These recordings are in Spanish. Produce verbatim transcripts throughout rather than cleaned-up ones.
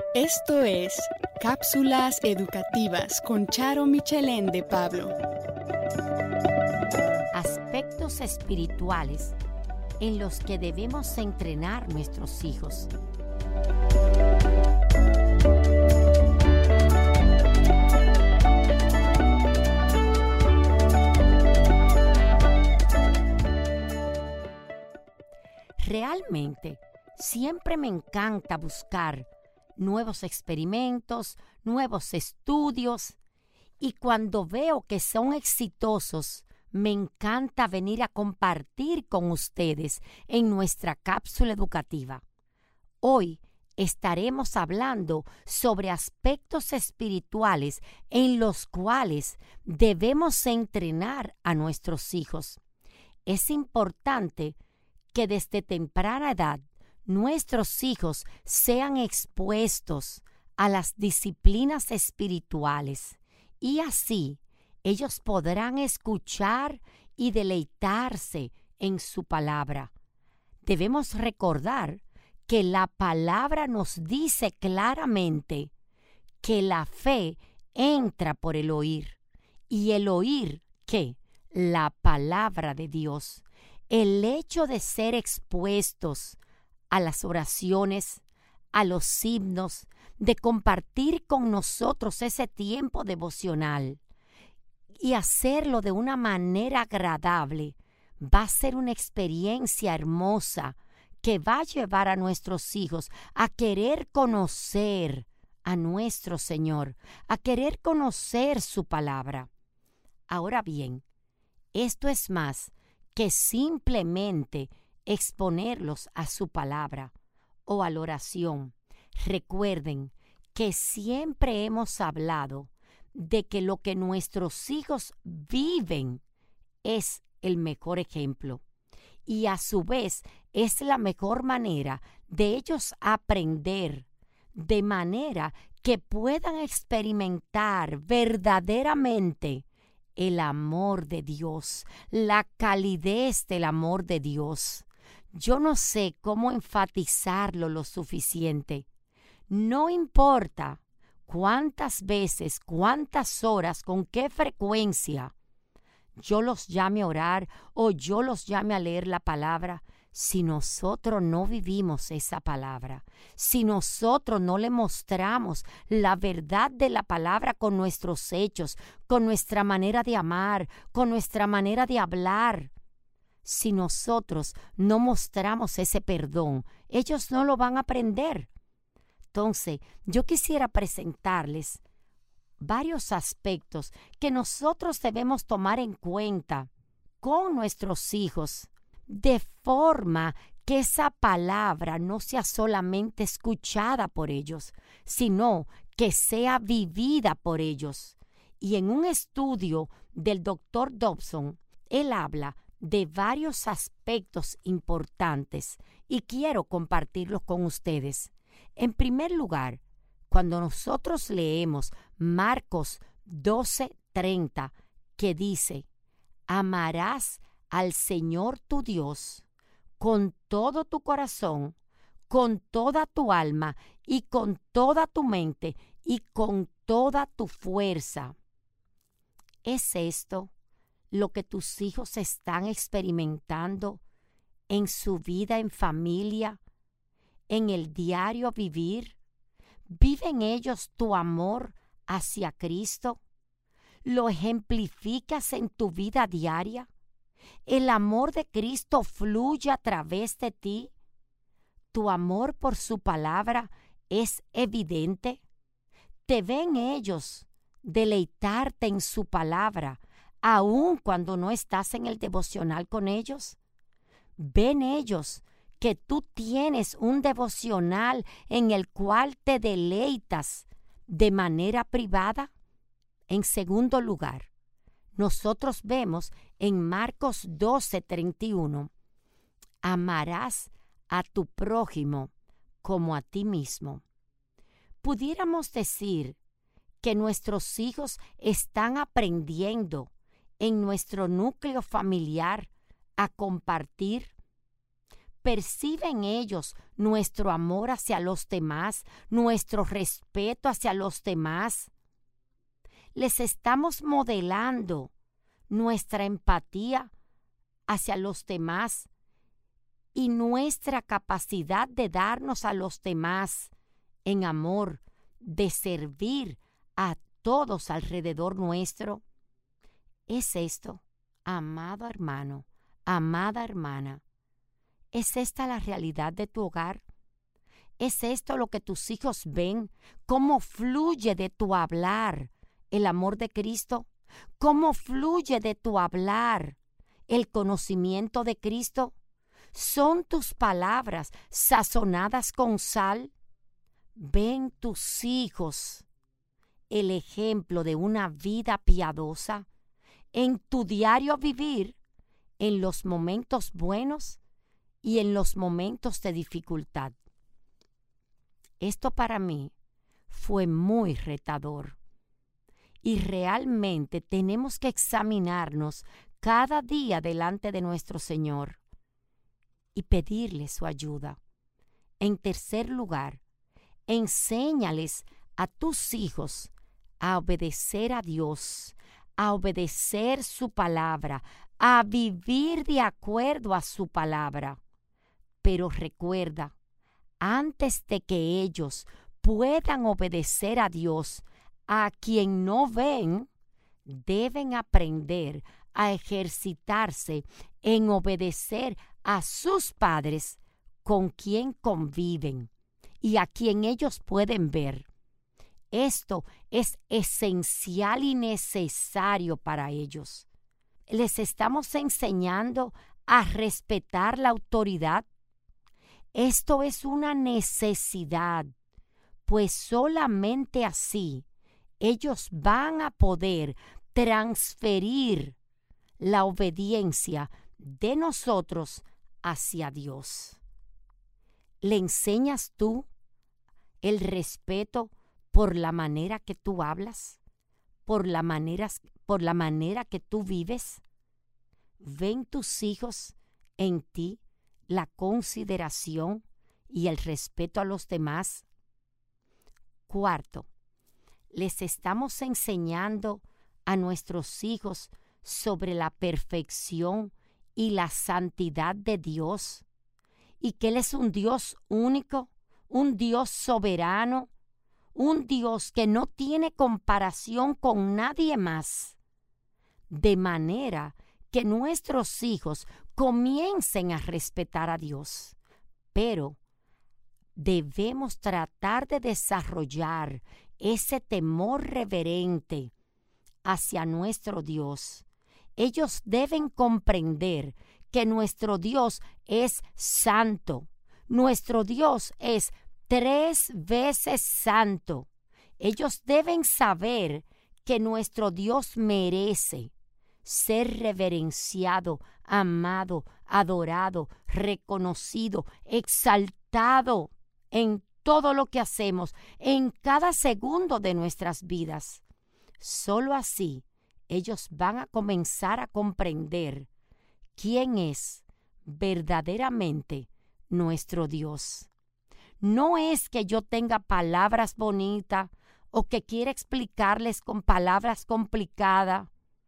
Esto es Cápsulas Educativas con Charo Michelén de Pablo. Aspectos espirituales en los que debemos entrenar nuestros hijos. Realmente, siempre me encanta buscar nuevos experimentos, nuevos estudios, y cuando veo que son exitosos, me encanta venir a compartir con ustedes en nuestra cápsula educativa. Hoy estaremos hablando sobre aspectos espirituales en los cuales debemos entrenar a nuestros hijos. Es importante que desde temprana edad nuestros hijos sean expuestos a las disciplinas espirituales y así ellos podrán escuchar y deleitarse en su palabra. Debemos recordar que la palabra nos dice claramente que la fe entra por el oír y el oír, ¿qué? La palabra de Dios. El hecho de ser expuestos a las oraciones, a los himnos, de compartir con nosotros ese tiempo devocional y hacerlo de una manera agradable, va a ser una experiencia hermosa que va a llevar a nuestros hijos a querer conocer a nuestro Señor, a querer conocer su palabra. Ahora bien, esto es más que simplemente exponerlos a su palabra o a la oración. Recuerden que siempre hemos hablado de que lo que nuestros hijos viven es el mejor ejemplo y a su vez es la mejor manera de ellos aprender, de manera que puedan experimentar verdaderamente el amor de Dios, la calidez del amor de Dios. Yo no sé cómo enfatizarlo lo suficiente. No importa cuántas veces, cuántas horas, con qué frecuencia yo los llame a orar o yo los llame a leer la palabra, si nosotros no vivimos esa palabra, si nosotros no le mostramos la verdad de la palabra con nuestros hechos, con nuestra manera de amar, con nuestra manera de hablar, si nosotros no mostramos ese perdón, ellos no lo van a aprender. Entonces, yo quisiera presentarles varios aspectos que nosotros debemos tomar en cuenta con nuestros hijos, de forma que esa palabra no sea solamente escuchada por ellos, sino que sea vivida por ellos. Y en un estudio del doctor Dobson, él habla de varios aspectos importantes y quiero compartirlos con ustedes. En primer lugar, cuando nosotros leemos Marcos doce treinta, que dice: amarás al Señor tu Dios con todo tu corazón, con toda tu alma y con toda tu mente y con toda tu fuerza. ¿Es esto lo que tus hijos están experimentando en su vida en familia, en el diario vivir? ¿Viven ellos tu amor hacia Cristo? ¿Lo ejemplificas en tu vida diaria? ¿El amor de Cristo fluye a través de ti? ¿Tu amor por su palabra es evidente? ¿Te ven ellos deleitarte en su palabra, aun cuando no estás en el devocional con ellos? ¿Ven ellos que tú tienes un devocional en el cual te deleitas de manera privada? En segundo lugar, nosotros vemos en Marcos doce treinta y uno, amarás a tu prójimo como a ti mismo. Pudiéramos decir que nuestros hijos están aprendiendo en nuestro núcleo familiar a compartir. ¿Perciben ellos nuestro amor hacia los demás, nuestro respeto hacia los demás? ¿Les estamos modelando nuestra empatía hacia los demás y nuestra capacidad de darnos a los demás en amor, de servir a todos alrededor nuestro? ¿Es esto, amado hermano, amada hermana? ¿Es esta la realidad de tu hogar? ¿Es esto lo que tus hijos ven? ¿Cómo fluye de tu hablar el amor de Cristo? ¿Cómo fluye de tu hablar el conocimiento de Cristo? ¿Son tus palabras sazonadas con sal? ¿Ven tus hijos el ejemplo de una vida piadosa en tu diario vivir, en los momentos buenos y en los momentos de dificultad? Esto para mí fue muy retador y realmente tenemos que examinarnos cada día delante de nuestro Señor y pedirle su ayuda. En tercer lugar, enséñales a tus hijos a obedecer a Dios, a obedecer su palabra, a vivir de acuerdo a su palabra. Pero recuerda, antes de que ellos puedan obedecer a Dios, a quien no ven, deben aprender a ejercitarse en obedecer a sus padres con quien conviven y a quien ellos pueden ver. Esto es esencial y necesario para ellos. Les estamos enseñando a respetar la autoridad. Esto es una necesidad, pues solamente así ellos van a poder transferir la obediencia de nosotros hacia Dios. ¿Le enseñas tú el respeto por la manera que tú hablas? ¿Por la manera, por la manera que tú vives? ¿Ven tus hijos en ti la consideración y el respeto a los demás? Cuarto, les estamos enseñando a nuestros hijos sobre la perfección y la santidad de Dios, y que Él es un Dios único, un Dios soberano, un Dios que no tiene comparación con nadie más, de manera que nuestros hijos comiencen a respetar a Dios. Pero debemos tratar de desarrollar ese temor reverente hacia nuestro Dios. Ellos deben comprender que nuestro Dios es santo. Nuestro Dios es tres veces santo. Ellos deben saber que nuestro Dios merece ser reverenciado, amado, adorado, reconocido, exaltado en todo lo que hacemos, en cada segundo de nuestras vidas. Solo así ellos van a comenzar a comprender quién es verdaderamente nuestro Dios. No es que yo tenga palabras bonitas o que quiera explicarles con palabras complicadas.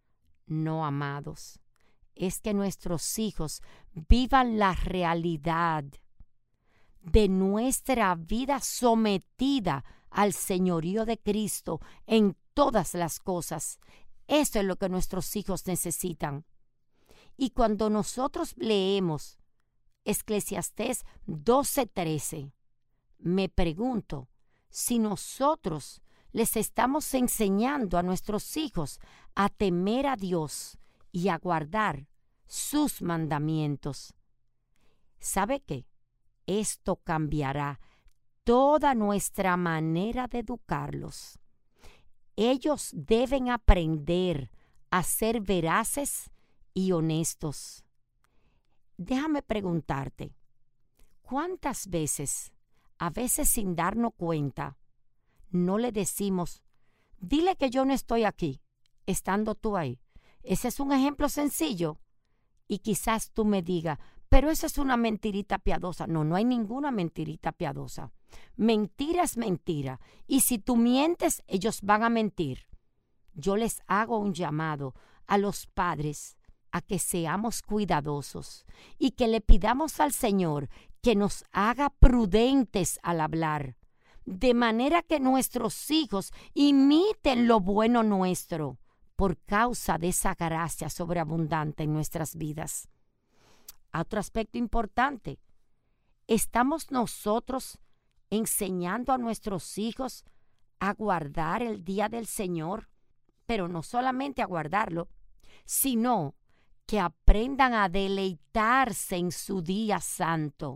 No, amados, es que nuestros hijos vivan la realidad de nuestra vida sometida al señorío de Cristo en todas las cosas. Esto es lo que nuestros hijos necesitan. Y cuando nosotros leemos Eclesiastés doce trece, me pregunto si nosotros les estamos enseñando a nuestros hijos a temer a Dios y a guardar sus mandamientos. ¿Sabe qué? Esto cambiará toda nuestra manera de educarlos. Ellos deben aprender a ser veraces y honestos. Déjame preguntarte, ¿cuántas veces, a veces sin darnos cuenta, no le decimos, dile que yo no estoy aquí, estando tú ahí? Ese es un ejemplo sencillo. Y quizás tú me digas, pero eso es una mentirita piadosa. No, no hay ninguna mentirita piadosa. Mentira es mentira. Y si tú mientes, ellos van a mentir. Yo les hago un llamado a los padres a que seamos cuidadosos y que le pidamos al Señor que nos haga prudentes al hablar, de manera que nuestros hijos imiten lo bueno nuestro por causa de esa gracia sobreabundante en nuestras vidas. Otro aspecto importante, ¿estamos nosotros enseñando a nuestros hijos a guardar el día del Señor? Pero no solamente a guardarlo, sino que aprendan a deleitarse en su día santo.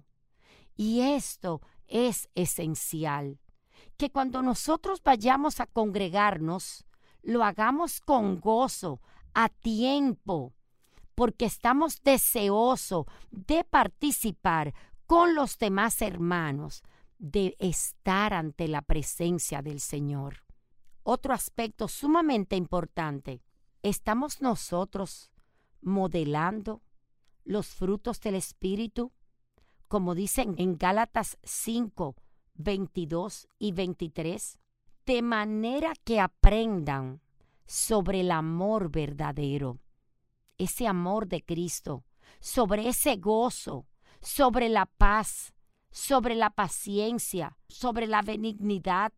Y esto es esencial, que cuando nosotros vayamos a congregarnos, lo hagamos con gozo, a tiempo, porque estamos deseosos de participar con los demás hermanos, de estar ante la presencia del Señor. Otro aspecto sumamente importante, ¿estamos nosotros modelando los frutos del Espíritu? Como dicen en Gálatas cinco, veintidós y veintitrés, de manera que aprendan sobre el amor verdadero, ese amor de Cristo, sobre ese gozo, sobre la paz, sobre la paciencia, sobre la benignidad.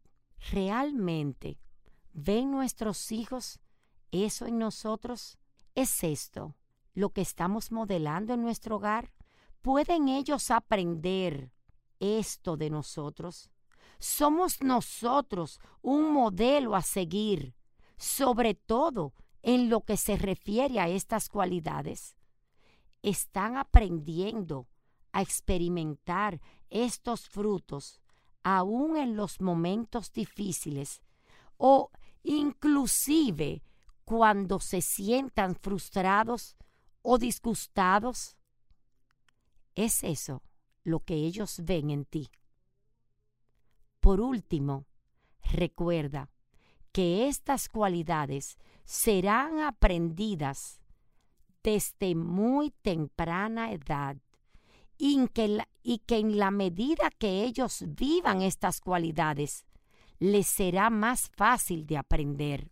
¿Realmente ven nuestros hijos eso en nosotros? ¿Es esto lo que estamos modelando en nuestro hogar? ¿Pueden ellos aprender esto de nosotros? ¿Somos nosotros un modelo a seguir, sobre todo en lo que se refiere a estas cualidades? ¿Están aprendiendo a experimentar estos frutos aún en los momentos difíciles o inclusive cuando se sientan frustrados o disgustados? ¿Es eso lo que ellos ven en ti? Por último, recuerda que estas cualidades serán aprendidas desde muy temprana edad y que, la, y que en la medida que ellos vivan estas cualidades, les será más fácil de aprender.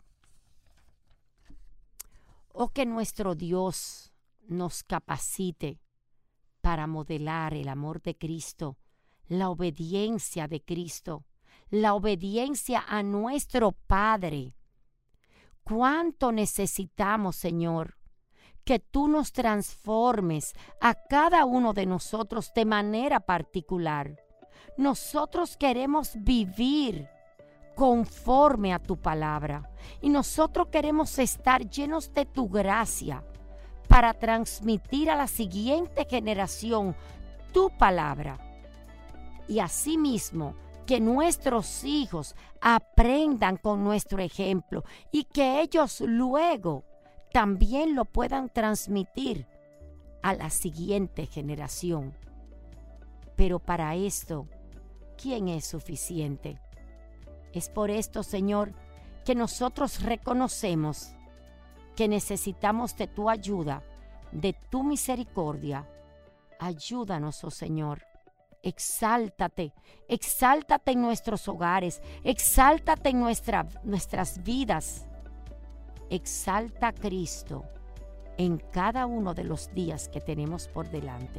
Oh, que nuestro Dios nos capacite para modelar el amor de Cristo, la obediencia de Cristo, la obediencia a nuestro Padre. ¿Cuánto necesitamos, Señor, que tú nos transformes a cada uno de nosotros de manera particular? Nosotros queremos vivir conforme a tu palabra y nosotros queremos estar llenos de tu gracia para transmitir a la siguiente generación tu palabra. Y asimismo, que nuestros hijos aprendan con nuestro ejemplo y que ellos luego también lo puedan transmitir a la siguiente generación. Pero para esto, ¿quién es suficiente? Es por esto, Señor, que nosotros reconocemos que necesitamos de tu ayuda, de tu misericordia. Ayúdanos, oh Señor. Exáltate, exáltate en nuestros hogares, exáltate en nuestra, nuestras vidas. Exalta a Cristo en cada uno de los días que tenemos por delante.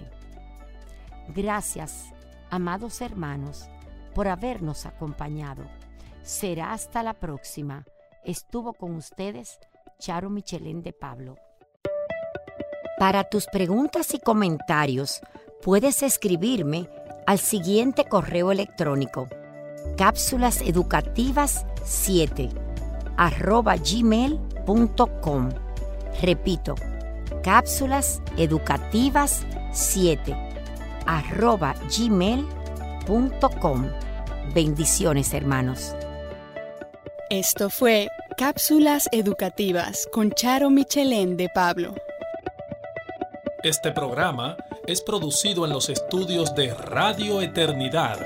Gracias, amados hermanos, por habernos acompañado. Será hasta la próxima. Estuvo con ustedes Charo Michelén de Pablo. Para tus preguntas y comentarios, puedes escribirme al siguiente correo electrónico: cápsulas educativas siete arroba gmail punto com. Repito, cápsulas educativas siete arroba gmail punto com. Bendiciones, hermanos. Esto fue Cápsulas Educativas con Charo Michelén de Pablo. Este programa es producido en los estudios de Radio Eternidad.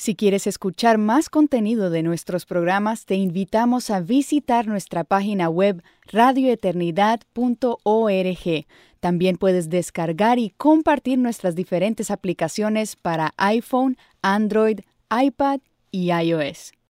Si quieres escuchar más contenido de nuestros programas, te invitamos a visitar nuestra página web radio eternidad punto org. También puedes descargar y compartir nuestras diferentes aplicaciones para iPhone, Android, iPad y iOS.